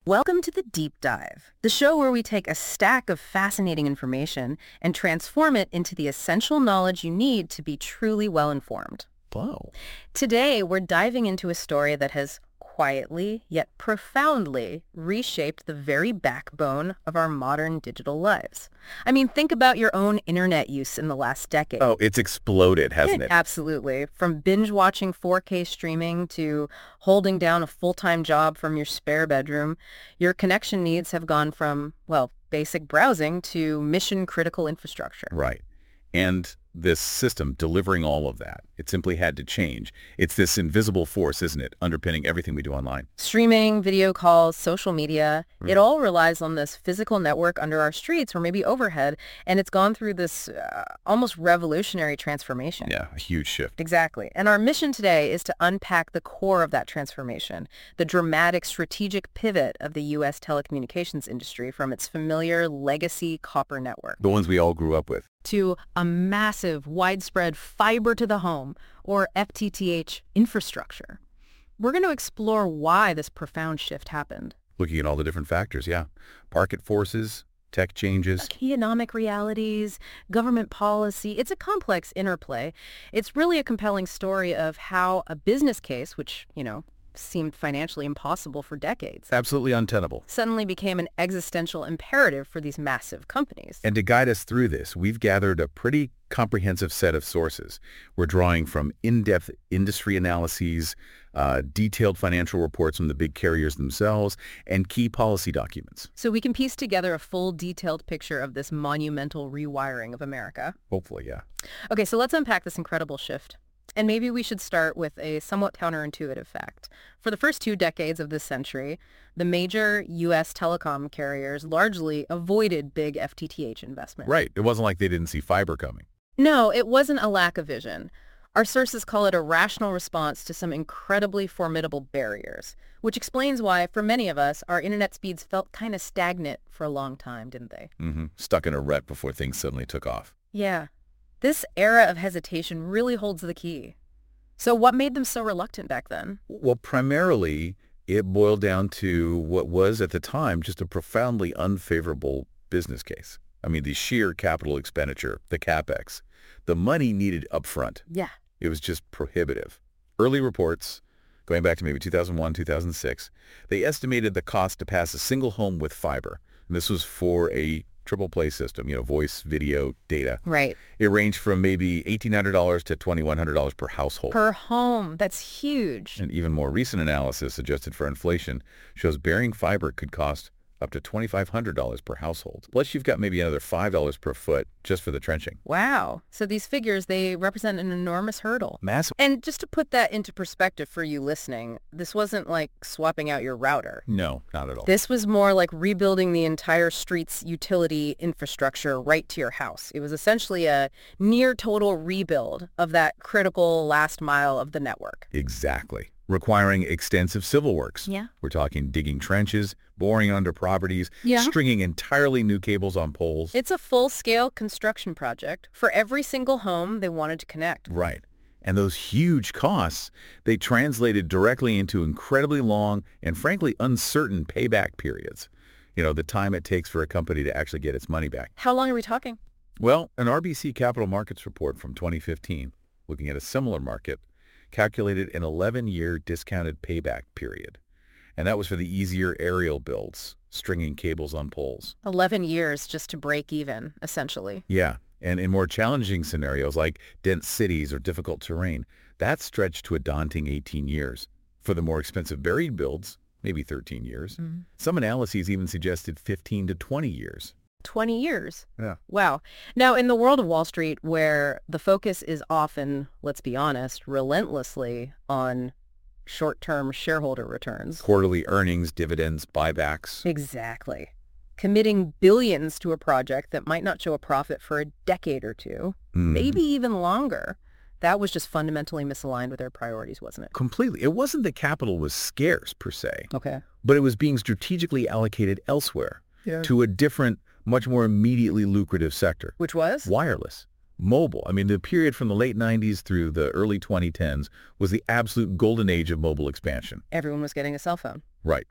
Welcome to the Deep Dive, the show where we take a stack of fascinating information and transform it into the essential knowledge you need to be truly well-informed. Wow. Today, we're diving into a story that has quietly, yet profoundly, reshaped the very backbone of our modern digital lives. I mean, think about your own internet use in the last decade. Oh, it's exploded, hasn't it? Absolutely. From binge-watching 4K streaming to holding down a full-time job from your spare bedroom, your connection needs have gone from, well, basic browsing to mission-critical infrastructure. Right. And this system delivering all of that, it simply had to change. It's this invisible force, isn't it, underpinning everything we do online? Streaming, video calls, social media, it all relies on this physical network under our streets or maybe overhead, and it's gone through this almost revolutionary transformation. Yeah, a huge shift. Exactly. And our mission today is to unpack the core of that transformation, the dramatic strategic pivot of the U.S. telecommunications industry from its familiar legacy copper network The ones we all grew up with. to a massive, widespread fiber to the home, or FTTH, infrastructure. We're going to explore why this profound shift happened. Looking at all the different factors, yeah. Market forces, tech changes. Economic realities, government policy. It's a complex interplay. It's really a compelling story of how a business case, which, seemed financially impossible for decades, Absolutely untenable. suddenly became an existential imperative for these massive companies. And to guide us through this, we've gathered a pretty comprehensive set of sources. We're drawing from in-depth industry analyses, detailed financial reports from the big carriers themselves, and key policy documents. So we can piece together a full detailed picture of this monumental rewiring of America. Hopefully, yeah. Okay, so let's unpack this incredible shift. And maybe we should start with a somewhat counterintuitive fact. For the first 2 decades of this century, the major U.S. telecom carriers largely avoided big FTTH investment. Right. It wasn't like they didn't see fiber coming. No, it wasn't a lack of vision. Our sources call it a rational response to some incredibly formidable barriers, which explains why, for many of us, our internet speeds felt kind of stagnant for a long time, didn't they? Stuck in a rut before things suddenly took off. Yeah. This era of hesitation really holds the key. So what made them so reluctant back then? Well, primarily, it boiled down to what was, at the time, just a profoundly unfavorable business case. I mean, the sheer capital expenditure, the CapEx, the money needed upfront. Yeah. It was just prohibitive. Early reports, going back to maybe 2001, 2006, they estimated the cost to pass a single home with fiber. And this was for a triple play system, voice, video, data. Right. It ranged from maybe $1,800 to $2,100 per household. Per home. That's huge. And even more recent analysis, adjusted for inflation, shows burying fiber could cost up to $2,500 per household. Plus, you've got maybe another $5 per foot just for the trenching. Wow. So these figures, they represent an enormous hurdle. Massive. And just to put that into perspective for you listening, this wasn't like swapping out your router. No, not at all. This was more like rebuilding the entire street's utility infrastructure right to your house. It was essentially a near total rebuild of that critical last mile of the network. Exactly. Requiring extensive civil works. Yeah. We're talking digging trenches, boring under properties, Yeah. stringing entirely new cables on poles. It's a full-scale construction project. For every single home they wanted to connect. Right. And those huge costs, they translated directly into incredibly long and frankly uncertain payback periods. The time it takes for a company to actually get its money back. How long are we talking? Well, an RBC Capital Markets report from 2015, looking at a similar market, calculated an 11-year discounted payback period. And that was for the easier aerial builds, stringing cables on poles. 11 years just to break even, essentially. Yeah, and in more challenging scenarios like dense cities or difficult terrain, that stretched to a daunting 18 years. For the more expensive buried builds, maybe 13 years. Some analyses even suggested 15 to 20 years. 20 years. Yeah. Wow. Now, in the world of Wall Street, where the focus is often, let's be honest, relentlessly on short-term shareholder returns. Quarterly earnings, dividends, buybacks. Exactly. Committing billions to a project that might not show a profit for a decade or two, maybe even longer. That was just fundamentally misaligned with their priorities, wasn't it? Completely. It wasn't that capital was scarce, per se, Okay. but it was being strategically allocated elsewhere to a different, much more immediately lucrative sector. Which was? Wireless. Mobile. I mean, the period from the late 90s through the early 2010s was the absolute golden age of mobile expansion. Everyone was getting a cell phone. Right.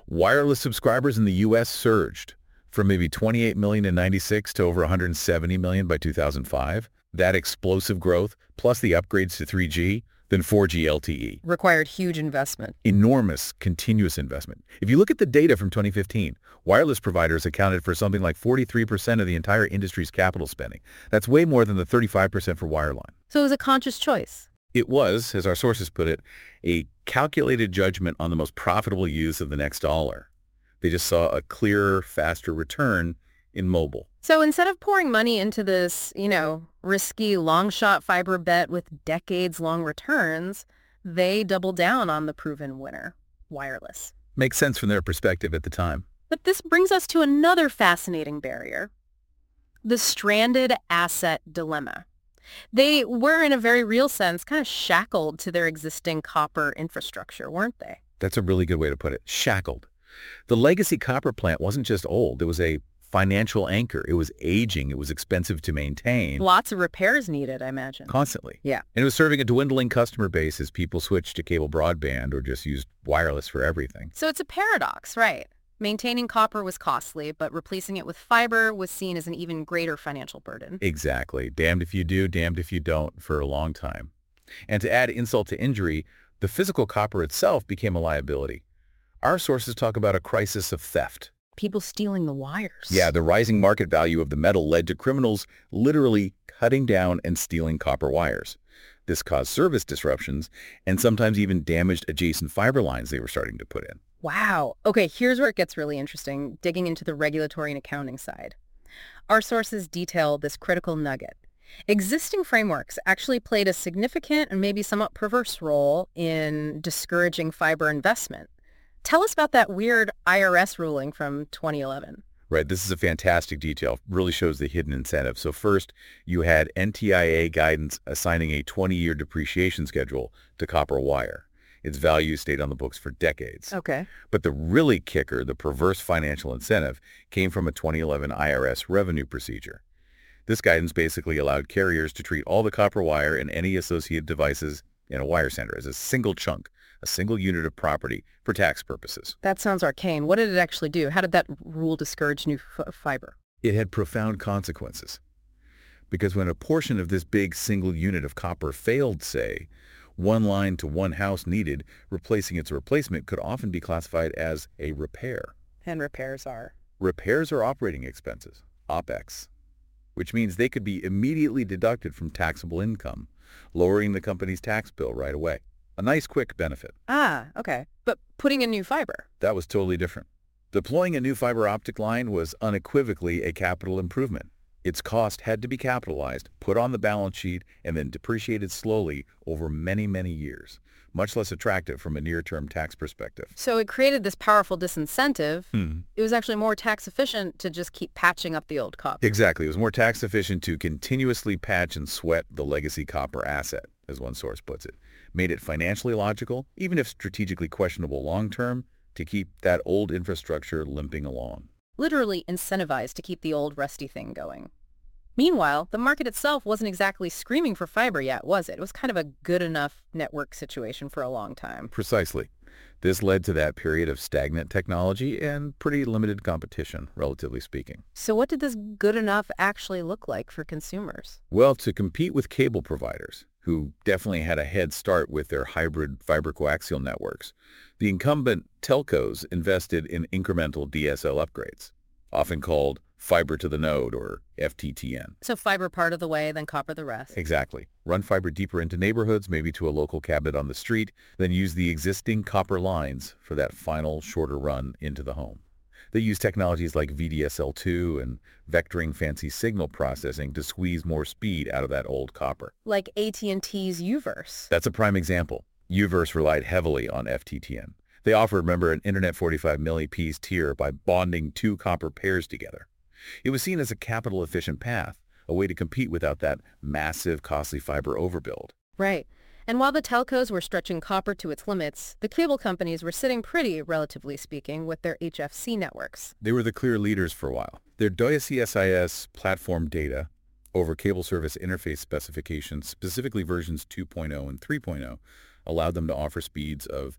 Wireless subscribers in the U.S. surged from maybe 28 million in 96 to over 170 million by 2005. That explosive growth, plus the upgrades to 3G, then 4G LTE. Required huge investment. Enormous, continuous investment. If you look at the data from 2015, wireless providers accounted for something like 43% of the entire industry's capital spending. That's way more than the 35% for wireline. So it was a conscious choice. It was, as our sources put it, a calculated judgment on the most profitable use of the next dollar. They just saw a clearer, faster return in mobile. So instead of pouring money into this, risky long-shot fiber bet with decades-long returns, they doubled down on the proven winner, wireless. Makes sense from their perspective at the time. But this brings us to another fascinating barrier, the stranded asset dilemma. They were, in a very real sense, kind of shackled to their existing copper infrastructure, weren't they? That's a really good way to put it. Shackled. The legacy copper plant wasn't just old. It was a financial anchor. It was aging. It was expensive to maintain. Lots of repairs needed, I imagine. Constantly. Yeah. And it was serving a dwindling customer base as people switched to cable broadband or just used wireless for everything. So it's a paradox, right? Maintaining copper was costly, but replacing it with fiber was seen as an even greater financial burden. Exactly. Damned if you do, damned if you don't for a long time. And to add insult to injury, the physical copper itself became a liability. Our sources talk about a crisis of theft. People stealing the wires. Yeah, the rising market value of the metal led to criminals literally cutting down and stealing copper wires. This caused service disruptions and sometimes even damaged adjacent fiber lines they were starting to put in. Wow. Okay, here's where it gets really interesting, digging into the regulatory and accounting side. Our sources detail this critical nugget. Existing frameworks actually played a significant and maybe somewhat perverse role in discouraging fiber investment. Tell us about that weird IRS ruling from 2011. Right, this is a fantastic detail. Really shows the hidden incentive. So first, you had NTIA guidance assigning a 20-year depreciation schedule to copper wire. Its value stayed on the books for decades. Okay. But the really kicker, the perverse financial incentive, came from a 2011 IRS revenue procedure. This guidance basically allowed carriers to treat all the copper wire and any associated devices in a wire center as a single chunk, a single unit of property for tax purposes. That sounds arcane. What did it actually do? How did that rule discourage new fiber? It had profound consequences. Because when a portion of this big single unit of copper failed, say, one line to one house needed, replacing its replacement could often be classified as a repair. And repairs are? Repairs are operating expenses, OPEX, which means they could be immediately deducted from taxable income, lowering the company's tax bill right away. A nice quick benefit. Ah, okay. But putting in new fiber? That was totally different. Deploying a new fiber optic line was unequivocally a capital improvement. Its cost had to be capitalized, put on the balance sheet, and then depreciated slowly over many, many years. Much less attractive from a near-term tax perspective. So it created this powerful disincentive. It was actually more tax efficient to just keep patching up the old copper. Exactly. It was more tax efficient to continuously patch and sweat the legacy copper asset, as one source puts it. Made it financially logical, even if strategically questionable long-term, to keep that old infrastructure limping along. Literally incentivized to keep the old rusty thing going. Meanwhile, the market itself wasn't exactly screaming for fiber yet, was it? It was kind of a good enough network situation for a long time. Precisely. This led to that period of stagnant technology and pretty limited competition, relatively speaking. So what did this good enough actually look like for consumers? Well, to compete with cable providers, who definitely had a head start with their hybrid fiber coaxial networks, the incumbent telcos invested in incremental DSL upgrades, often called fiber to the node, or FTTN. So fiber part of the way, then copper the rest. Exactly. Run fiber deeper into neighborhoods, maybe to a local cabinet on the street, then use the existing copper lines for that final, shorter run into the home. They use technologies like VDSL2 and vectoring fancy signal processing to squeeze more speed out of that old copper. Like AT&T's UVerse. That's a prime example. UVerse relied heavily on FTTN. They offered, remember, an Internet 45 milli-piece tier by bonding two copper pairs together. It was seen as a capital-efficient path, a way to compete without that massive, costly fiber overbuild. Right. And while the telcos were stretching copper to its limits, the cable companies were sitting pretty, relatively speaking, with their HFC networks. They were the clear leaders for a while. Their DOCSIS platform data over cable service interface specifications, specifically versions 2.0 and 3.0, allowed them to offer speeds of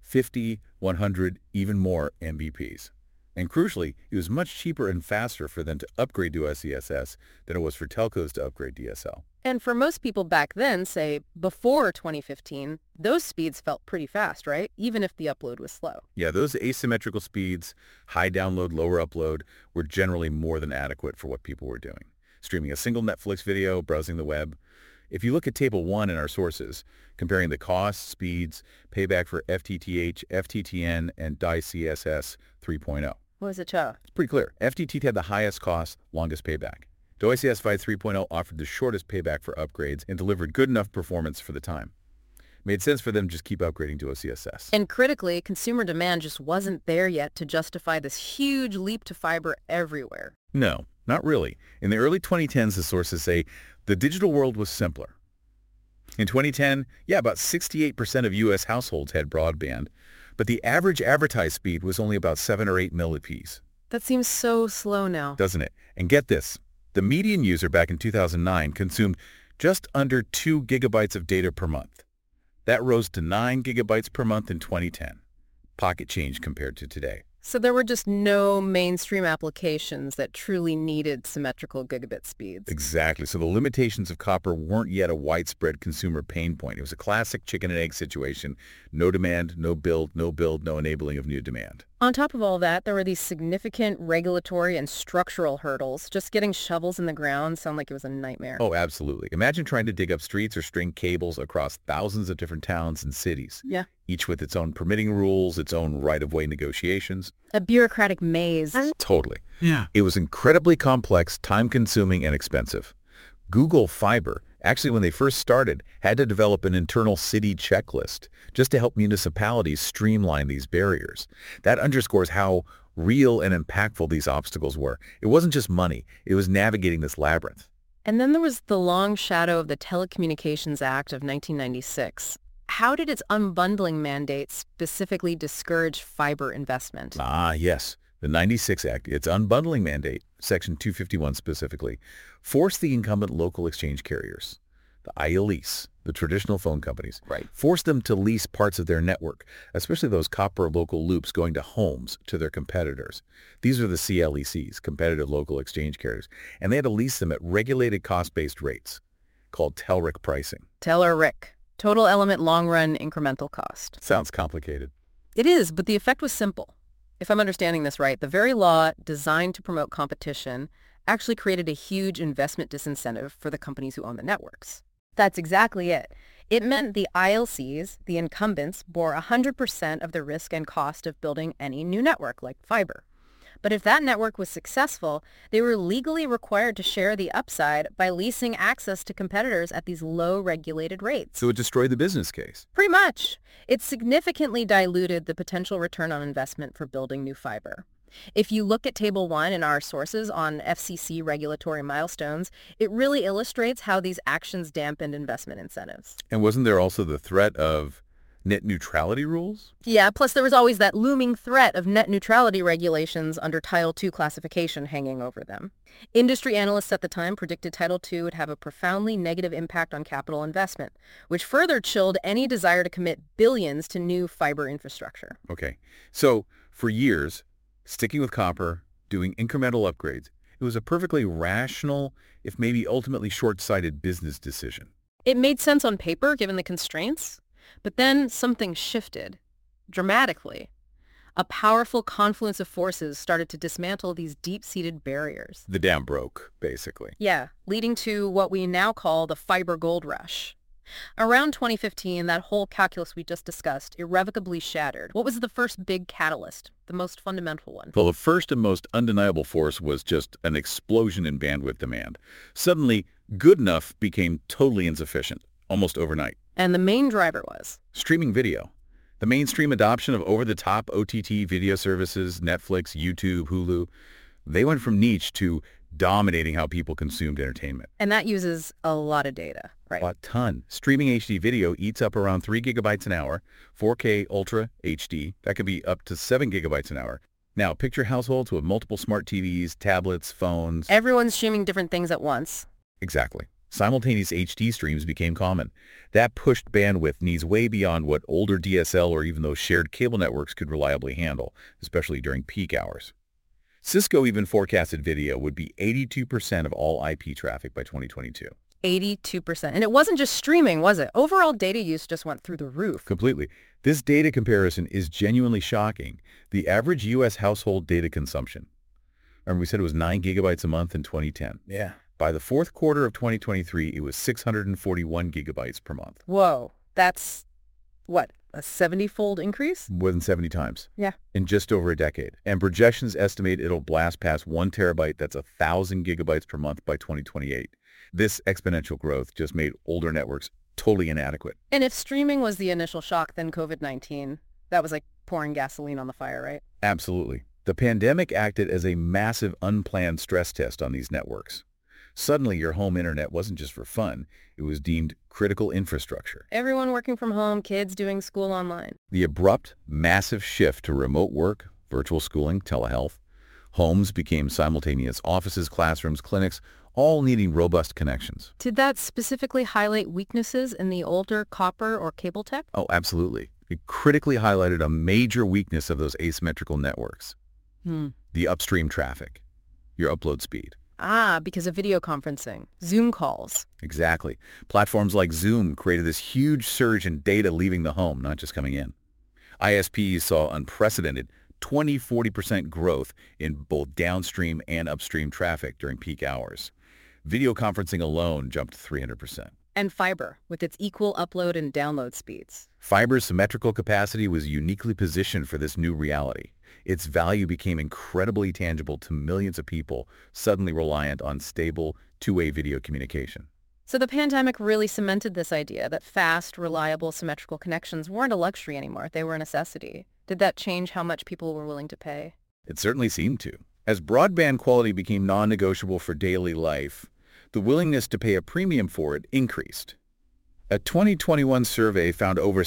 50, 100, even more Mbps. And crucially, it was much cheaper and faster for them to upgrade to SCSS than it was for telcos to upgrade DSL. And for most people back then, say before 2015, those speeds felt pretty fast, right? Even if the upload was slow. Yeah, those asymmetrical speeds, high download, lower upload, were generally more than adequate for what people were doing. Streaming a single Netflix video, browsing the web. If you look at Table 1 in our sources, comparing the costs, speeds, payback for FTTH, FTTN, and DOCSS 3.0. What was it, Cha? It's pretty clear. FTTT had the highest cost, longest payback. DOCSS 3.0 offered the shortest payback for upgrades and delivered good enough performance for the time. Made sense for them to just keep upgrading to OCSS. And critically, consumer demand just wasn't there yet to justify this huge leap to fiber everywhere. No, not really. In the early 2010s, the sources say the digital world was simpler. In 2010, about 68% of U.S. households had broadband, but the average advertised speed was only about 7 or 8 millipedes. That seems so slow now. Doesn't it? And get this, the median user back in 2009 consumed just under 2 gigabytes of data per month. That rose to 9 gigabytes per month in 2010. Pocket change compared to today. So there were just no mainstream applications that truly needed symmetrical gigabit speeds. Exactly. So the limitations of copper weren't yet a widespread consumer pain point. It was a classic chicken and egg situation. No demand, no build, no enabling of new demand. On top of all that, there were these significant regulatory and structural hurdles. Just getting shovels in the ground sounded like it was a nightmare. Oh, absolutely. Imagine trying to dig up streets or string cables across thousands of different towns and cities. Yeah. Each with its own permitting rules, its own right-of-way negotiations. A bureaucratic maze. Totally. Yeah. It was incredibly complex, time-consuming, and expensive. Google Fiber, actually when they first started, had to develop an internal city checklist just to help municipalities streamline these barriers. That underscores how real and impactful these obstacles were. It wasn't just money. It was navigating this labyrinth. And then there was the long shadow of the Telecommunications Act of 1996. How did its unbundling mandate specifically discourage fiber investment? Ah, yes. The 96 Act, its unbundling mandate, Section 251 specifically, forced the incumbent local exchange carriers, the ILEAs, the traditional phone companies, forced them to lease parts of their network, especially those copper local loops going to homes, to their competitors. These are the CLECs, competitive local exchange carriers, and they had to lease them at regulated cost-based rates called TELRIC pricing. TELRIC, total element long-run incremental cost. Sounds complicated. It is, but the effect was simple. If I'm understanding this right, the very law designed to promote competition actually created a huge investment disincentive for the companies who own the networks. That's exactly it. It meant the ILCs, the incumbents, bore 100% of the risk and cost of building any new network like fiber. But if that network was successful, they were legally required to share the upside by leasing access to competitors at these low regulated rates. So it destroyed the business case. Pretty much. It significantly diluted the potential return on investment for building new fiber. If you look at Table 1 in our sources on FCC regulatory milestones, it really illustrates how these actions dampened investment incentives. And wasn't there also the threat of net neutrality rules? Yeah, plus there was always that looming threat of net neutrality regulations under Title II classification hanging over them. Industry analysts at the time predicted Title II would have a profoundly negative impact on capital investment, which further chilled any desire to commit billions to new fiber infrastructure. Okay, so for years, sticking with copper, doing incremental upgrades, it was a perfectly rational, if maybe ultimately short-sighted business decision. It made sense on paper given the constraints. But then something shifted, dramatically. A powerful confluence of forces started to dismantle these deep-seated barriers. The dam broke, basically. Yeah, leading to what we now call the fiber gold rush. Around 2015, that whole calculus we just discussed irrevocably shattered. What was the first big catalyst, the most fundamental one? Well, the first and most undeniable force was just an explosion in bandwidth demand. Suddenly, good enough became totally insufficient, almost overnight. And the main driver was? Streaming video. The mainstream adoption of over-the-top OTT video services, Netflix, YouTube, Hulu, they went from niche to dominating how people consumed entertainment. And that uses a lot of data, right? A ton. Streaming HD video eats up around 3 gigabytes an hour, 4K Ultra HD, that could be up to 7 gigabytes an hour. Now, picture households with multiple smart TVs, tablets, phones. Everyone's streaming different things at once. Exactly. Simultaneous HD streams became common. That pushed bandwidth needs way beyond what older DSL or even those shared cable networks could reliably handle, especially during peak hours. Cisco even forecasted video would be 82% of all IP traffic by 2022. 82%. And it wasn't just streaming, was it? Overall data use just went through the roof. Completely. This data comparison is genuinely shocking. The average U.S. household data consumption. Remember, we said it was 9 gigabytes a month in 2010. Yeah. By the fourth quarter of 2023, it was 641 gigabytes per month. Whoa. That's, what, a 70-fold increase? More than 70 times. Yeah. In just over a decade. And projections estimate it'll blast past 1 terabyte. That's 1,000 gigabytes per month by 2028. This exponential growth just made older networks totally inadequate. And if streaming was the initial shock, then COVID-19, that was like pouring gasoline on the fire, right? Absolutely. The pandemic acted as a massive unplanned stress test on these networks. Suddenly, your home internet wasn't just for fun. It was deemed critical infrastructure. Everyone working from home, kids doing school online. The abrupt, massive shift to remote work, virtual schooling, telehealth, homes became simultaneous offices, classrooms, clinics, all needing robust connections. Did that specifically highlight weaknesses in the older copper or cable tech? Oh, absolutely. It critically highlighted a major weakness of those asymmetrical networks. The upstream traffic, your upload speed. Ah, because of video conferencing, Zoom calls. Exactly. Platforms like Zoom created this huge surge in data leaving the home, not just coming in. ISPs saw unprecedented 20-40% growth in both downstream and upstream traffic during peak hours. Video conferencing alone jumped 300%. And fiber, with its equal upload and download speeds. Fiber's symmetrical capacity was uniquely positioned for this new reality. Its value became incredibly tangible to millions of people suddenly reliant on stable, two-way video communication. So the pandemic really cemented this idea that fast, reliable, symmetrical connections weren't a luxury anymore. They were a necessity. Did that change how much people were willing to pay? It certainly seemed to. As broadband quality became non-negotiable for daily life, the willingness to pay a premium for it increased. A 2021 survey found over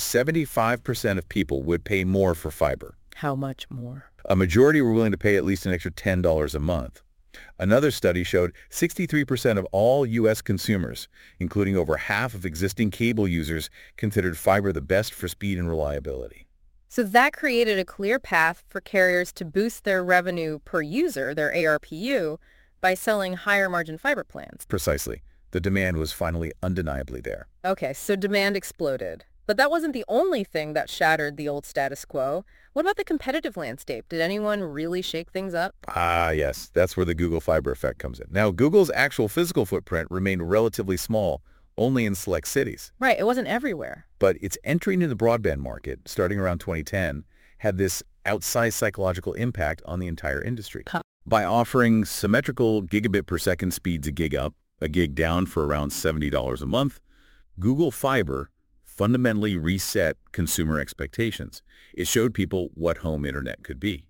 75% of people would pay more for fiber. How much more? A majority were willing to pay at least an extra $10 a month. Another study showed 63% of all U.S. consumers, including over half of existing cable users, considered fiber the best for speed and reliability. So that created a clear path for carriers to boost their revenue per user, their ARPU, by selling higher margin fiber plans. Precisely. The demand was finally undeniably there. Okay, so demand exploded. But that wasn't the only thing that shattered the old status quo. What about the competitive landscape? Did anyone really shake things up? Ah, yes. That's where the Google Fiber effect comes in. Now, Google's actual physical footprint remained relatively small, only in select cities. Right, it wasn't everywhere. But its entry into the broadband market, starting around 2010, had this outsized psychological impact on the entire industry. By offering symmetrical gigabit per second speeds a gig up, a gig down for around $70 a month, Google Fiber fundamentally reset consumer expectations. It showed people what home internet could be.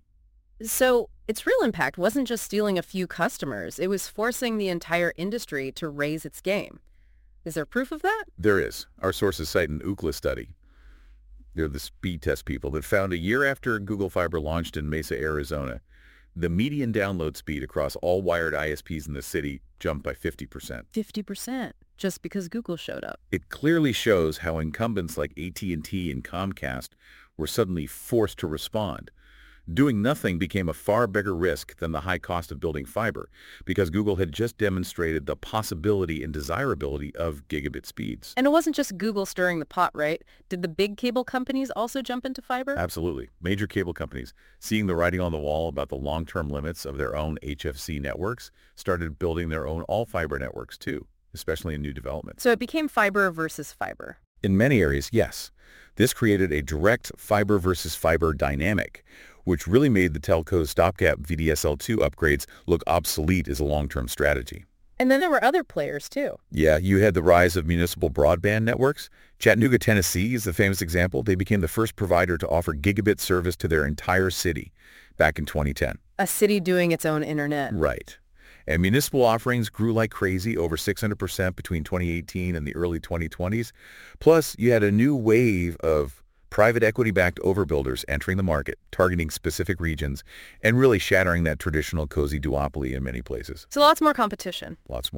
So its real impact wasn't just stealing a few customers. It was forcing the entire industry to raise its game. Is there proof of that? There is. Our sources cite an Ookla study. They're the speed test people that found a year after Google Fiber launched in Mesa, Arizona, the median download speed across all wired ISPs in the city jumped by 50%. 50%, just because Google showed up. It clearly shows how incumbents like AT&T and Comcast were suddenly forced to respond. Doing nothing became a far bigger risk than the high cost of building fiber, because Google had just demonstrated the possibility and desirability of gigabit speeds. And it wasn't just Google stirring the pot, right? Did the big cable companies also jump into fiber? Absolutely. Major cable companies, seeing the writing on the wall about the long-term limits of their own HFC networks, started building their own all-fiber networks too, especially in new developments. So it became fiber versus fiber. In many areas, yes. This created a direct fiber versus fiber dynamic, which really made the telco's stopgap VDSL2 upgrades look obsolete as a long-term strategy. And then there were other players, too. Yeah, you had the rise of municipal broadband networks. Chattanooga, Tennessee is the famous example. They became the first provider to offer gigabit service to their entire city back in 2010. A city doing its own internet. Right. And municipal offerings grew like crazy, over 600% between 2018 and the early 2020s. Plus, you had a new wave of private equity-backed overbuilders entering the market, targeting specific regions, and really shattering that traditional cozy duopoly in many places. So lots more competition. Lots more.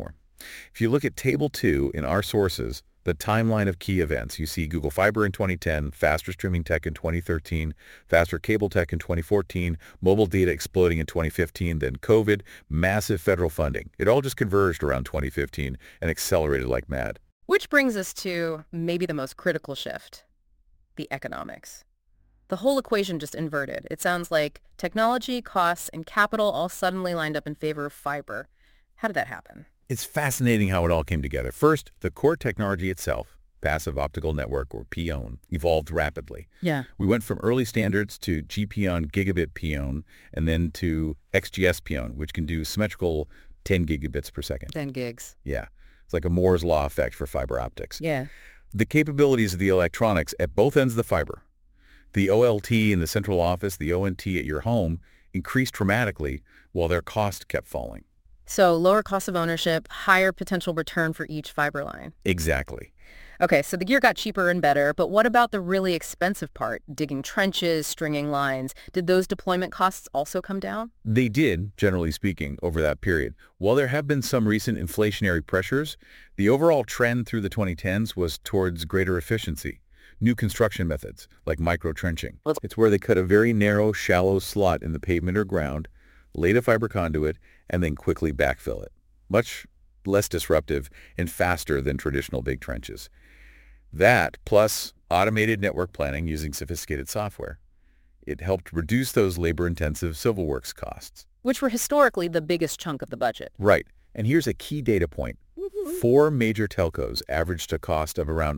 If you look at Table 2 in our sources, the timeline of key events, you see Google Fiber in 2010, faster streaming tech in 2013, faster cable tech in 2014, mobile data exploding in 2015, then COVID, massive federal funding. It all just converged around 2015 and accelerated like mad. Which brings us to maybe the most critical shift, the economics. The whole equation just inverted. It sounds like technology, costs, and capital all suddenly lined up in favor of fiber. How did that happen? It's fascinating how it all came together. First, the core technology itself, passive optical network or PON, evolved rapidly. Yeah. We went from early standards to GPON gigabit PON and then to XGS PON, which can do symmetrical 10 gigabits per second. 10 gigs. Yeah. It's like a Moore's law effect for fiber optics. Yeah. The capabilities of the electronics at both ends of the fiber, the OLT in the central office, the ONT at your home, increased dramatically while their cost kept falling. So lower cost of ownership, higher potential return for each fiber line. Exactly. Okay, so the gear got cheaper and better, but what about the really expensive part? Digging trenches, stringing lines. Did those deployment costs also come down? They did, generally speaking, over that period. While there have been some recent inflationary pressures, the overall trend through the 2010s was towards greater efficiency. New construction methods, like micro-trenching. It's where they cut a very narrow, shallow slot in the pavement or ground, laid a fiber conduit, and then quickly backfill it. Much less disruptive and faster than traditional big trenches. That, plus automated network planning using sophisticated software, it helped reduce those labor-intensive civil works costs. Which were historically the biggest chunk of the budget. Right. And here's a key data point. 4 major telcos averaged a cost of around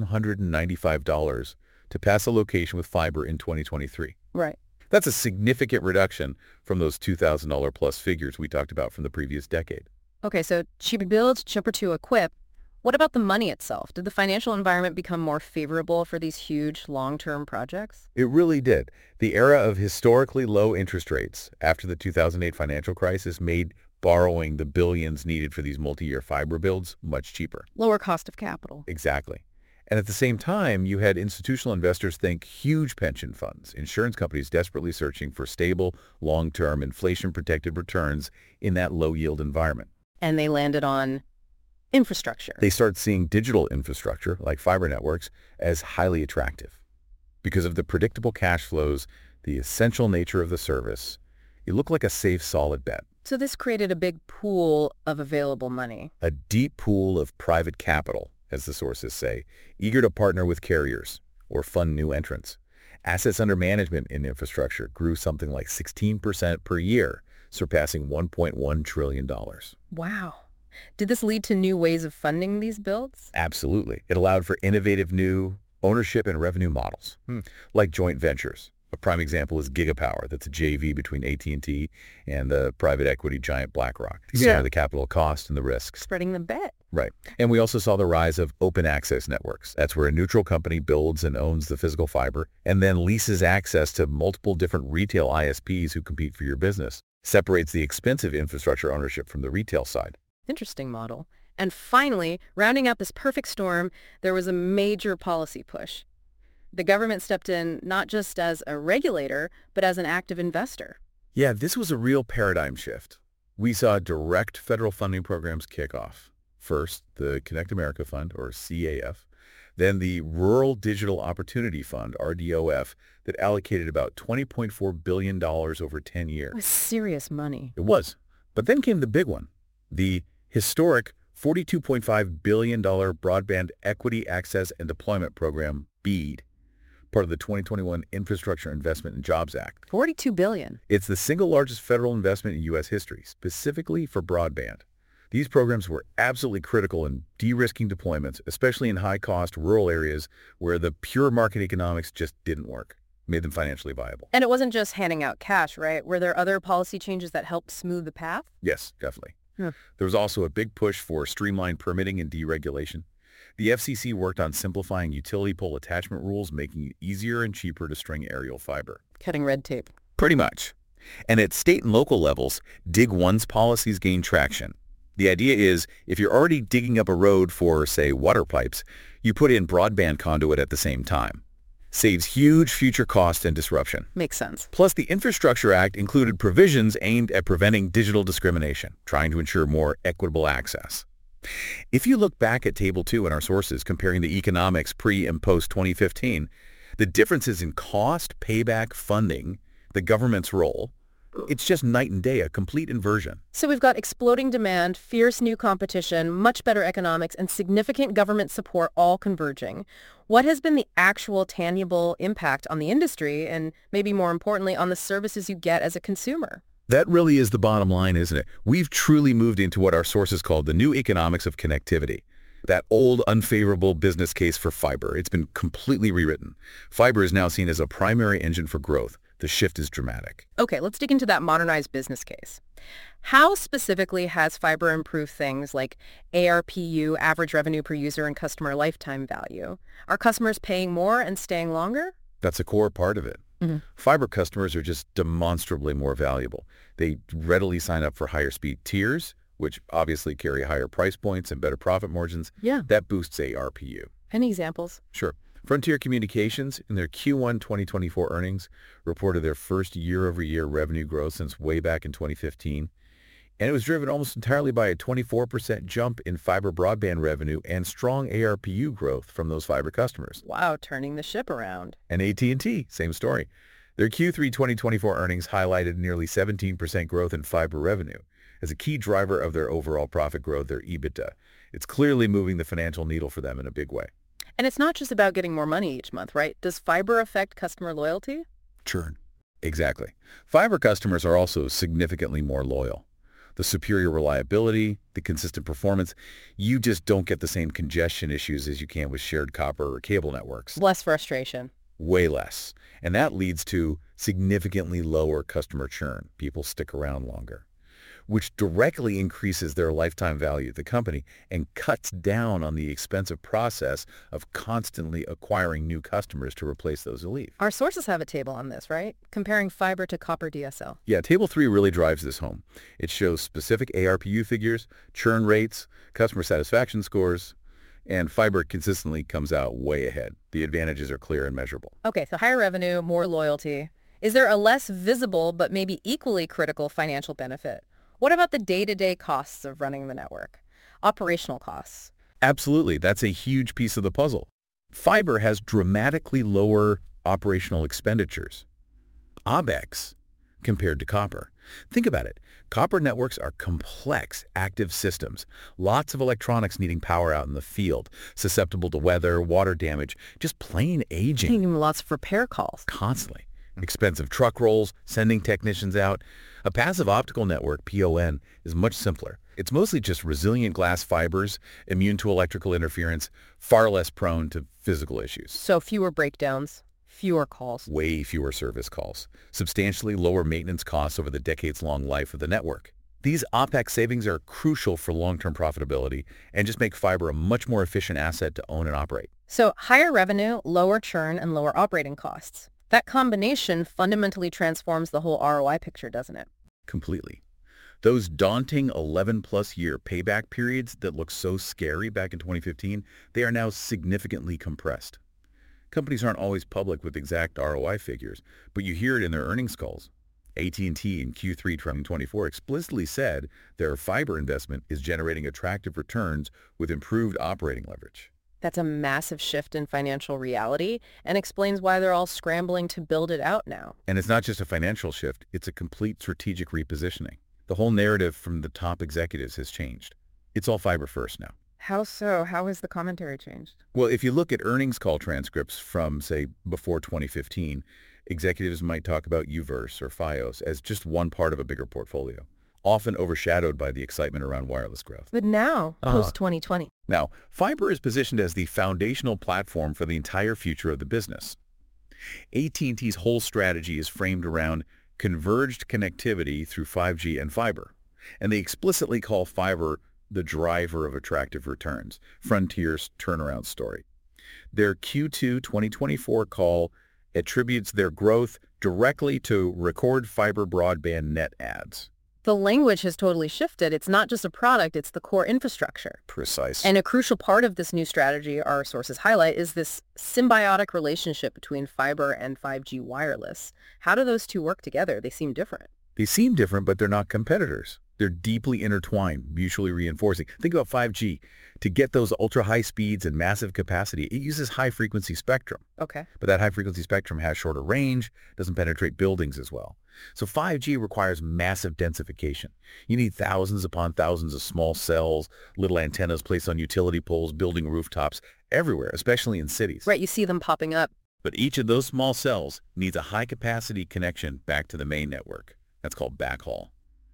$1,195 to pass a location with fiber in 2023. Right. That's a significant reduction from those $2,000 plus figures we talked about from the previous decade. Okay, so cheaper build, cheaper to equip. What about the money itself? Did the financial environment become more favorable for these huge long-term projects? It really did. The era of historically low interest rates after the 2008 financial crisis made borrowing the billions needed for these multi-year fiber builds much cheaper. Lower cost of capital. Exactly. And at the same time, you had institutional investors think huge pension funds, insurance companies desperately searching for stable, long-term, inflation-protected returns in that low-yield environment. And they landed on infrastructure. They started seeing digital infrastructure, like fiber networks, as highly attractive. Because of the predictable cash flows, the essential nature of the service, it looked like a safe, solid bet. So this created a big pool of available money. A deep pool of private capital, as the sources say, eager to partner with carriers or fund new entrants. Assets under management in infrastructure grew something like 16% per year, surpassing $1.1 trillion. Wow. Did this lead to new ways of funding these builds? Absolutely. It allowed for innovative new ownership and revenue models, like joint ventures. A prime example is Gigapower. That's a JV between AT&T and the private equity giant BlackRock to share the capital cost and the risks. Spreading the bet. Right. And we also saw the rise of open access networks. That's where a neutral company builds and owns the physical fiber and then leases access to multiple different retail ISPs who compete for your business. Separates the expensive infrastructure ownership from the retail side. Interesting model. And finally, rounding out this perfect storm, there was a major policy push. The government stepped in not just as a regulator, but as an active investor. Yeah, this was a real paradigm shift. We saw direct federal funding programs kick off. First, the Connect America Fund, or CAF, then the Rural Digital Opportunity Fund, RDOF, that allocated about $20.4 billion over 10 years. It was serious money. It was. But then came the big one, the historic $42.5 billion Broadband Equity Access and Deployment Program, BEAD, part of the 2021 Infrastructure Investment and Jobs Act. $42 billion. It's the single largest federal investment in U.S. history, specifically for broadband. These programs were absolutely critical in de-risking deployments, especially in high-cost rural areas where the pure market economics just didn't work, made them financially viable. And it wasn't just handing out cash, right? Were there other policy changes that helped smooth the path? Yes, definitely. Yeah. There was also a big push for streamlined permitting and deregulation. The FCC worked on simplifying utility pole attachment rules, making it easier and cheaper to string aerial fiber. Cutting red tape. Pretty much. And at state and local levels, Dig One's policies gained traction. The idea is, if you're already digging up a road for, say, water pipes, you put in broadband conduit at the same time. Saves huge future cost and disruption. Makes sense. Plus, the Infrastructure Act included provisions aimed at preventing digital discrimination, trying to ensure more equitable access. If you look back at Table 2 in our sources comparing the economics pre and post 2015, the differences in cost, payback, funding, the government's role, it's just night and day, a complete inversion. So we've got exploding demand, fierce new competition, much better economics, and significant government support all converging. What has been the actual tangible impact on the industry and maybe more importantly on the services you get as a consumer? That really is the bottom line, isn't it? We've truly moved into what our sources call the new economics of connectivity. That old unfavorable business case for fiber, it's been completely rewritten. Fiber is now seen as a primary engine for growth. The shift is dramatic. Okay, let's dig into that modernized business case. How specifically has fiber improved things like ARPU, average revenue per user, and customer lifetime value? Are customers paying more and staying longer? That's a core part of it. Fiber customers are just demonstrably more valuable. They readily sign up for higher speed tiers, which obviously carry higher price points and better profit margins. Yeah. That boosts ARPU. Any examples? Sure. Frontier Communications, in their Q1 2024 earnings, reported their first year-over-year revenue growth since way back in 2015, and it was driven almost entirely by a 24% jump in fiber broadband revenue and strong ARPU growth from those fiber customers. Wow, turning the ship around. And AT&T, same story. Their Q3 2024 earnings highlighted nearly 17% growth in fiber revenue. As a key driver of their overall profit growth, their EBITDA. It's clearly moving the financial needle for them in a big way. And it's not just about getting more money each month, right? Does fiber affect customer loyalty? Churn. Exactly. Fiber customers are also significantly more loyal. The superior reliability, the consistent performance, you just don't get the same congestion issues as you can with shared copper or cable networks. Less frustration. Way less. And that leads to significantly lower customer churn. People stick around longer, which directly increases their lifetime value at the company and cuts down on the expensive process of constantly acquiring new customers to replace those who leave. Our sources have a table on this, right? Comparing fiber to copper DSL. Yeah, Table 3 really drives this home. It shows specific ARPU figures, churn rates, customer satisfaction scores, and fiber consistently comes out way ahead. The advantages are clear and measurable. Okay, so higher revenue, more loyalty. Is there a less visible but maybe equally critical financial benefit? What about the day-to-day costs of running the network? Operational costs. Absolutely. That's a huge piece of the puzzle. Fiber has dramatically lower operational expenditures, OpEx, compared to copper. Think about it. Copper networks are complex, active systems. Lots of electronics needing power out in the field, susceptible to weather, water damage, just plain aging. Even lots of repair calls. Constantly. Expensive truck rolls, sending technicians out. A passive optical network, PON, is much simpler. It's mostly just resilient glass fibers, immune to electrical interference, far less prone to physical issues. So fewer breakdowns, fewer calls. Way fewer service calls. Substantially lower maintenance costs over the decades-long life of the network. These OpEx savings are crucial for long-term profitability and just make fiber a much more efficient asset to own and operate. So higher revenue, lower churn, and lower operating costs. That combination fundamentally transforms the whole ROI picture, doesn't it? Completely. Those daunting 11-plus year payback periods that looked so scary back in 2015, they are now significantly compressed. Companies aren't always public with exact ROI figures, but you hear it in their earnings calls. AT&T in Q3 2024 explicitly said their fiber investment is generating attractive returns with improved operating leverage. That's a massive shift in financial reality and explains why they're all scrambling to build it out now. And it's not just a financial shift, it's a complete strategic repositioning. The whole narrative from the top executives has changed. It's all fiber first now. How so? How has the commentary changed? Well, if you look at earnings call transcripts from, say, before 2015, executives might talk about UVerse or Fios as just one part of a bigger portfolio, often overshadowed by the excitement around wireless growth. But now, post-2020. Now, fiber is positioned as the foundational platform for the entire future of the business. AT&T's whole strategy is framed around converged connectivity through 5G and fiber, and they explicitly call fiber the driver of attractive returns, Frontier's turnaround story. Their Q2 2024 call attributes their growth directly to record fiber broadband net adds. The language has totally shifted. It's not just a product, it's the core infrastructure. Precise. And a crucial part of this new strategy, our sources highlight, is this symbiotic relationship between fiber and 5G wireless. How do those two work together? They seem different. They seem different, but they're not competitors. They're deeply intertwined, mutually reinforcing. Think about 5G. To get those ultra-high speeds and massive capacity, it uses high-frequency spectrum. Okay. But that high-frequency spectrum has shorter range, doesn't penetrate buildings as well. So 5G requires massive densification. You need thousands upon thousands of small cells, little antennas placed on utility poles, building rooftops, everywhere, especially in cities. Right, you see them popping up. But each of those small cells needs a high-capacity connection back to the main network. That's called backhaul.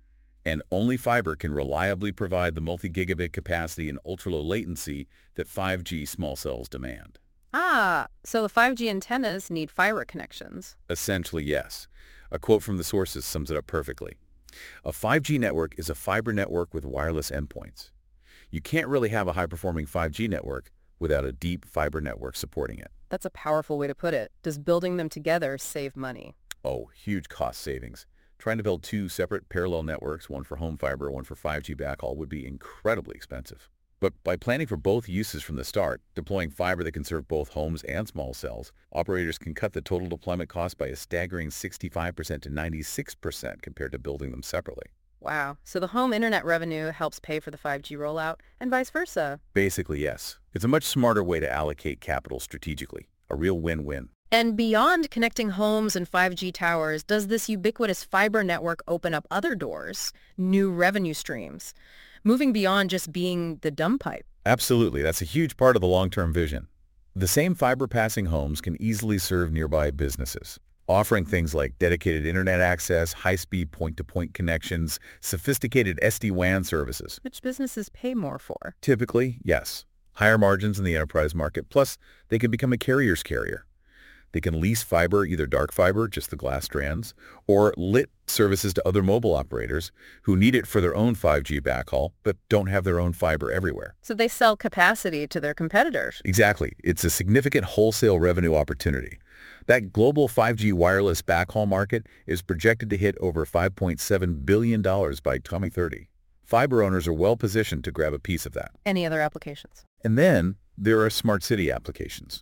And only fiber can reliably provide the multi-gigabit capacity and ultra-low latency that 5G small cells demand. Ah, so the 5G antennas need fiber connections. Essentially, yes. A quote from the sources sums it up perfectly. A 5G network is a fiber network with wireless endpoints. You can't really have a high-performing 5G network without a deep fiber network supporting it. That's a powerful way to put it. Does building them together save money? Oh, huge cost savings. Trying to build two separate parallel networks, one for home fiber, one for 5G backhaul, would be incredibly expensive. But by planning for both uses from the start, deploying fiber that can serve both homes and small cells, operators can cut the total deployment cost by a staggering 65% to 96% compared to building them separately. Wow. So the home internet revenue helps pay for the 5G rollout and vice versa. Basically, yes. It's a much smarter way to allocate capital strategically. A real win-win. And beyond connecting homes and 5G towers, does this ubiquitous fiber network open up other doors, new revenue streams, moving beyond just being the dumb pipe? Absolutely. That's a huge part of the long-term vision. The same fiber-passing homes can easily serve nearby businesses, offering things like dedicated internet access, high-speed point-to-point connections, sophisticated SD-WAN services. Which businesses pay more for? Typically, yes. Higher margins in the enterprise market, plus they can become a carrier's carrier. They can lease fiber, either dark fiber, just the glass strands, or lit services to other mobile operators who need it for their own 5G backhaul, but don't have their own fiber everywhere. So they sell capacity to their competitors. Exactly. It's a significant wholesale revenue opportunity. That global 5G wireless backhaul market is projected to hit over $5.7 billion by 2030. Fiber owners are well positioned to grab a piece of that. Any other applications? And then there are smart city applications.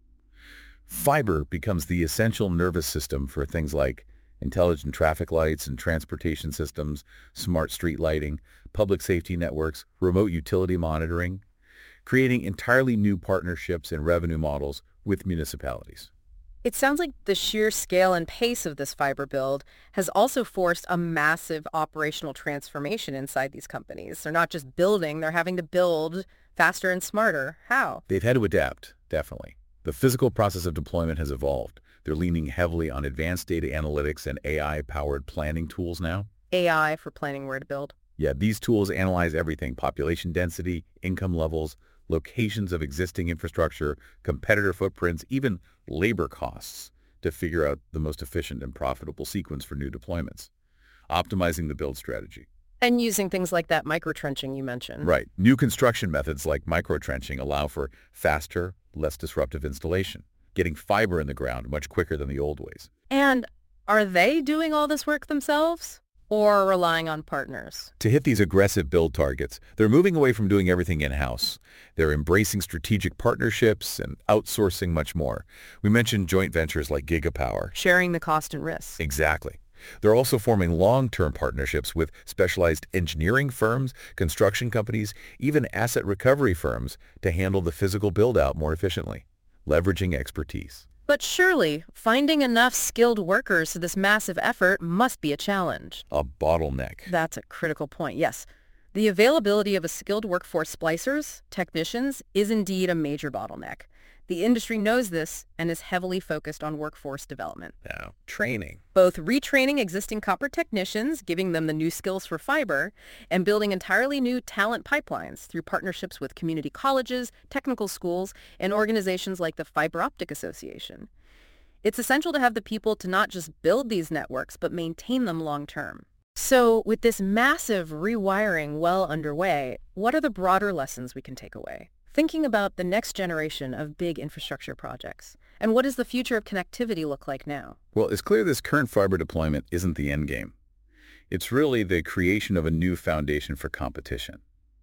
Fiber becomes the essential nervous system for things like intelligent traffic lights and transportation systems, smart street lighting, public safety networks, remote utility monitoring, creating entirely new partnerships and revenue models with municipalities. It sounds like the sheer scale and pace of this fiber build has also forced a massive operational transformation inside these companies. They're not just building, they're having to build faster and smarter. How? They've had to adapt, definitely. The physical process of deployment has evolved. They're leaning heavily on advanced data analytics and AI-powered planning tools now. AI for planning where to build. Yeah, these tools analyze everything: population density, income levels, locations of existing infrastructure, competitor footprints, even labor costs to figure out the most efficient and profitable sequence for new deployments, optimizing the build strategy. And using things like that microtrenching you mentioned. Right. New construction methods like microtrenching allow for faster, less disruptive installation, getting fiber in the ground much quicker than the old ways. And are they doing all this work themselves or relying on partners? To hit these aggressive build targets, they're moving away from doing everything in-house. They're embracing strategic partnerships and outsourcing much more. We mentioned joint ventures like Gigapower. Sharing the cost and risks. Exactly. They're also forming long-term partnerships with specialized engineering firms, construction companies, even asset recovery firms to handle the physical build-out more efficiently, leveraging expertise. But surely, finding enough skilled workers for this massive effort must be a challenge. A bottleneck. That's a critical point, yes. The availability of a skilled workforce, splicers, technicians, is indeed a major bottleneck. The industry knows this and is heavily focused on workforce development. Now, training. Both retraining existing copper technicians, giving them the new skills for fiber, and building entirely new talent pipelines through partnerships with community colleges, technical schools, and organizations like the Fiber Optic Association. It's essential to have the people to not just build these networks, but maintain them long term. So, with this massive rewiring well underway, what are the broader lessons we can take away? Thinking about the next generation of big infrastructure projects, and what does the future of connectivity look like now? Well, it's clear this current fiber deployment isn't the end game. It's really the creation of a new foundation for competition.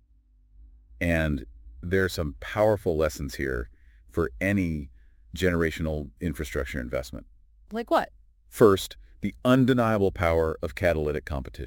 And there are some powerful lessons here for any generational infrastructure investment. Like what? First, the undeniable power of catalytic competition.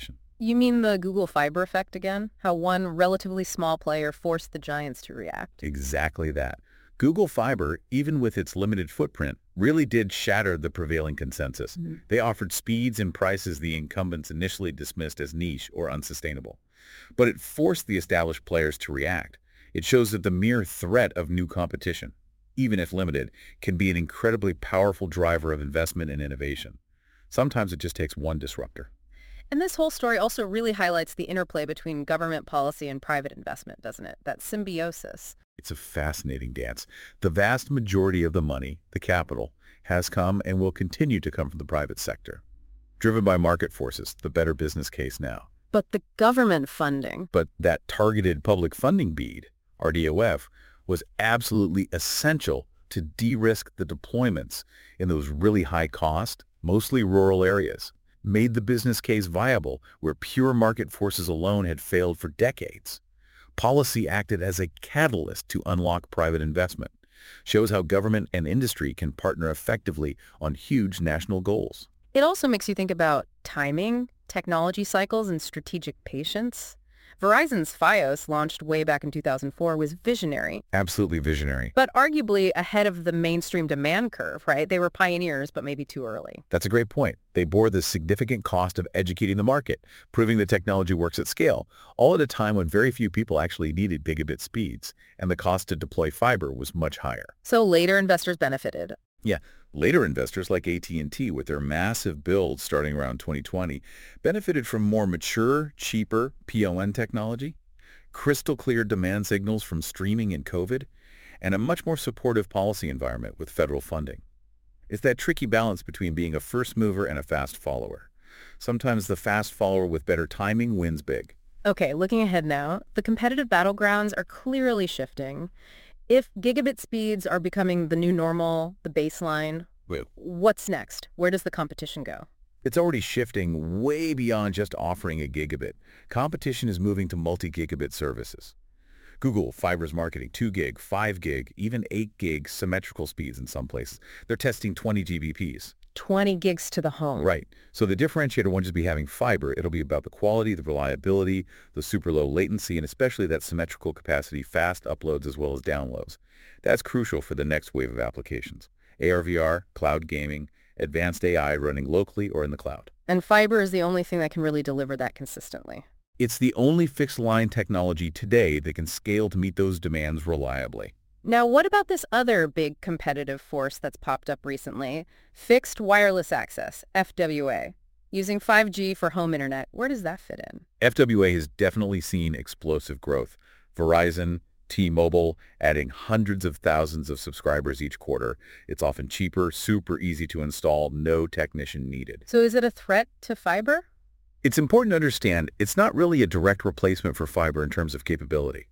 You mean the Google Fiber effect again? How one relatively small player forced the giants to react? Exactly that. Google Fiber, even with its limited footprint, really did shatter the prevailing consensus. They offered speeds and prices the incumbents initially dismissed as niche or unsustainable. But it forced the established players to react. It shows that the mere threat of new competition, even if limited, can be an incredibly powerful driver of investment and innovation. Sometimes it just takes one disruptor. And this whole story also really highlights the interplay between government policy and private investment, doesn't it? That symbiosis. It's a fascinating dance. The vast majority of the money, the capital, has come and will continue to come from the private sector. Driven by market forces, the better business case now. But the government funding. But that targeted public funding bead, RDOF, was absolutely essential to de-risk the deployments in those really high-cost, mostly rural areas, made the business case viable where pure market forces alone had failed for decades. Policy acted as a catalyst to unlock private investment, shows how government and industry can partner effectively on huge national goals. It also makes you think about timing, technology cycles, and strategic patience. Verizon's Fios, launched way back in 2004, was visionary, Absolutely visionary. but arguably ahead of the mainstream demand curve, right? They were pioneers, but maybe too early. That's a great point. They bore the significant cost of educating the market, proving the technology works at scale, all at a time when very few people actually needed gigabit speeds, and the cost to deploy fiber was much higher. So later investors benefited. Yeah, later investors like AT&T, with their massive builds starting around 2020, benefited from more mature, cheaper PON technology, crystal clear demand signals from streaming and COVID, and a much more supportive policy environment with federal funding. It's that tricky balance between being a first mover and a fast follower. Sometimes the fast follower with better timing wins big. Okay, looking ahead now, the competitive battlegrounds are clearly shifting. If gigabit speeds are becoming the new normal, the baseline, Well, what's next? Where does the competition go? it's already shifting way beyond just offering a gigabit. Competition is moving to multi-gigabit services. Google Fiber's marketing 2 gig, 5 gig, even 8 gig symmetrical speeds in some places. They're testing 20 GBPs. 20 gigs to the home. Right. So the differentiator won't just be having fiber. It'll be about the quality, the reliability, the super low latency, and especially that symmetrical capacity, fast uploads as well as downloads. That's crucial for the next wave of applications. AR/VR, cloud gaming, advanced AI running locally or in the cloud. And fiber is the only thing that can really deliver that consistently. It's the only fixed line technology today that can scale to meet those demands reliably. Now, what about this other big competitive force that's popped up recently? Fixed wireless access, FWA. Using 5G for home internet, where does that fit in? FWA has definitely seen explosive growth. Verizon, T-Mobile, adding hundreds of thousands of subscribers each quarter. It's often cheaper, super easy to install, no technician needed. So is it a threat to fiber? It's important to understand it's not really a direct replacement for fiber in terms of capability.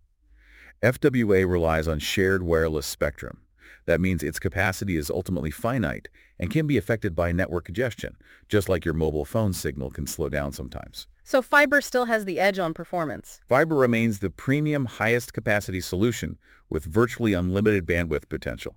FWA relies on shared wireless spectrum. That means its capacity is ultimately finite and can be affected by network congestion, just like your mobile phone signal can slow down sometimes. So fiber still has the edge on performance. Fiber remains the premium highest capacity solution with virtually unlimited bandwidth potential.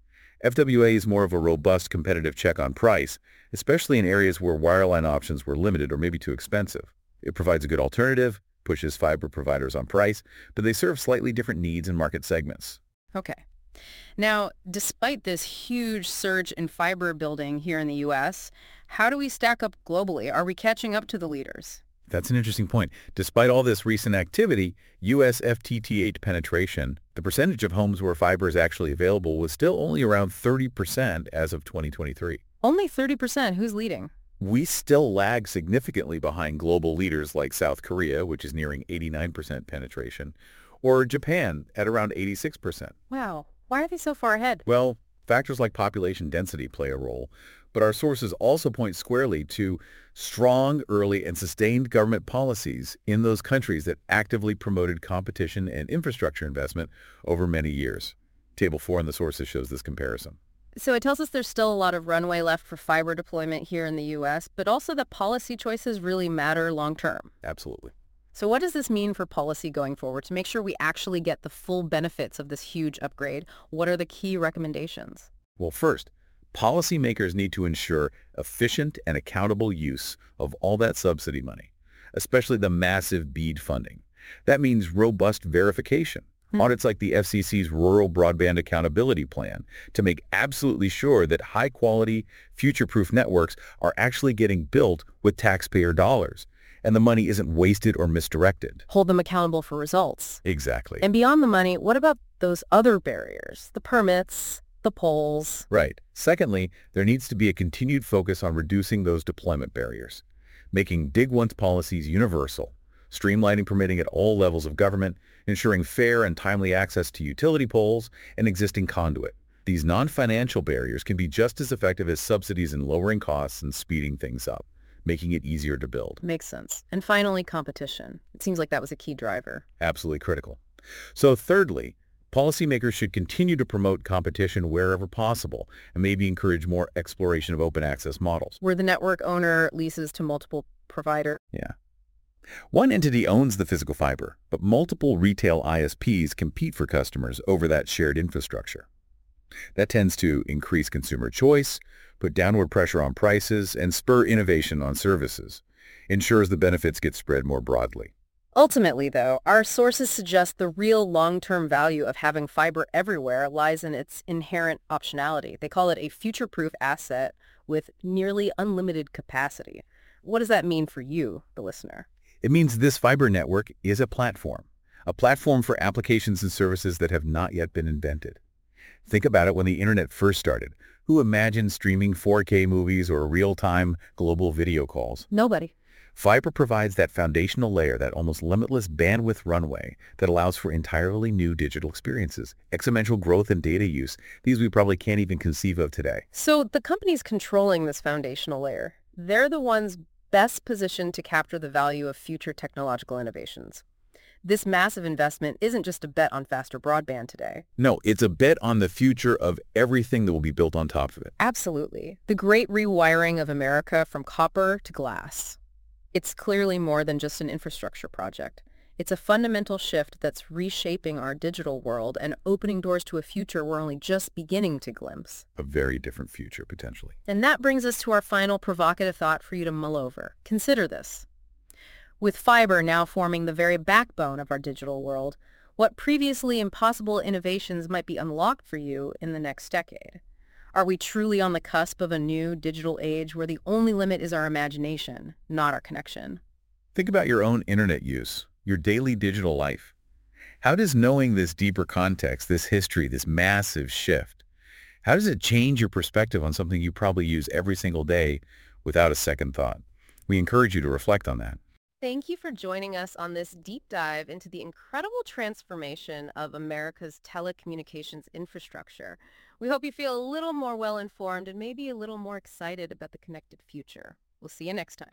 FWA is more of a robust competitive check on price, especially in areas where wireline options were limited or maybe too expensive. It provides a good alternative, pushes fiber providers on price, but they serve slightly different needs and market segments. Okay. Now, despite this huge surge in fiber building here in the U.S., how do we stack up globally? Are we catching up to the leaders? That's an interesting point. Despite all this recent activity, U.S. FTTH penetration, the percentage of homes where fiber is actually available, was still only around 30% as of 2023. Only 30%. Who's leading? We still lag significantly behind global leaders like South Korea, which is nearing 89% penetration, or Japan at around 86%. Wow. Why are they so far ahead? Well, factors like population density play a role, but our sources also point squarely to strong, early, and sustained government policies in those countries that actively promoted competition and infrastructure investment over many years. Table 4 in the sources shows this comparison. So it tells us there's still a lot of runway left for fiber deployment here in the U.S., but also that policy choices really matter long term. Absolutely. So what does this mean for policy going forward to make sure we actually get the full benefits of this huge upgrade? What are the key recommendations? Well, first, policymakers need to ensure efficient and accountable use of all that subsidy money. especially the massive BEAD funding. That means robust verification. Audits like the FCC's Rural Broadband Accountability Plan to make absolutely sure that high-quality, future-proof networks are actually getting built with taxpayer dollars, and the money isn't wasted or misdirected. Hold them accountable for results. Exactly. And beyond the money, what about those other barriers? The permits, the polls? Right. Secondly, there needs to be a continued focus on reducing those deployment barriers, making Dig Once policies universal, streamlining permitting at all levels of government, ensuring fair and timely access to utility poles and existing conduit. These non-financial barriers can be just as effective as subsidies in lowering costs and speeding things up, making it easier to build. Makes sense. And finally, competition. It seems like that was a key driver. Absolutely critical. So thirdly, policymakers should continue to promote competition wherever possible and maybe encourage more exploration of open access models. Where the network owner leases to multiple providers. Yeah. One entity owns the physical fiber, but multiple retail ISPs compete for customers over that shared infrastructure. That tends to increase consumer choice, put downward pressure on prices, and spur innovation on services. Ensures the benefits get spread more broadly. Ultimately, though, our sources suggest the real long-term value of having fiber everywhere lies in its inherent optionality. They call it a future-proof asset with nearly unlimited capacity. What does that mean for you, the listener? It means this fiber network is a platform for applications and services that have not yet been invented. Think about it when the internet first started. Who imagined streaming 4K movies or real-time global video calls? Nobody. Fiber provides that foundational layer, that almost limitless bandwidth runway that allows for entirely new digital experiences, exponential growth in data use, these we probably can't even conceive of today. So the companies controlling this foundational layer, they're the ones best positioned to capture the value of future technological innovations. This massive investment isn't just a bet on faster broadband today. No, it's a bet on the future of everything that will be built on top of it. Absolutely. The great rewiring of America from copper to glass. It's clearly more than just an infrastructure project. It's a fundamental shift that's reshaping our digital world and opening doors to a future we're only just beginning to glimpse. A very different future, potentially. And that brings us to our final provocative thought for you to mull over. Consider this. With fiber now forming the very backbone of our digital world, what previously impossible innovations might be unlocked for you in the next decade? Are we truly on the cusp of a new digital age where the only limit is our imagination, not our connection? Think about your own internet use, your daily digital life. How does knowing this deeper context, this history, this massive shift, how does it change your perspective on something you probably use every single day without a second thought? We encourage you to reflect on that. Thank you for joining us on this deep dive into the incredible transformation of America's telecommunications infrastructure. We hope you feel a little more well-informed and maybe a little more excited about the connected future. We'll see you next time.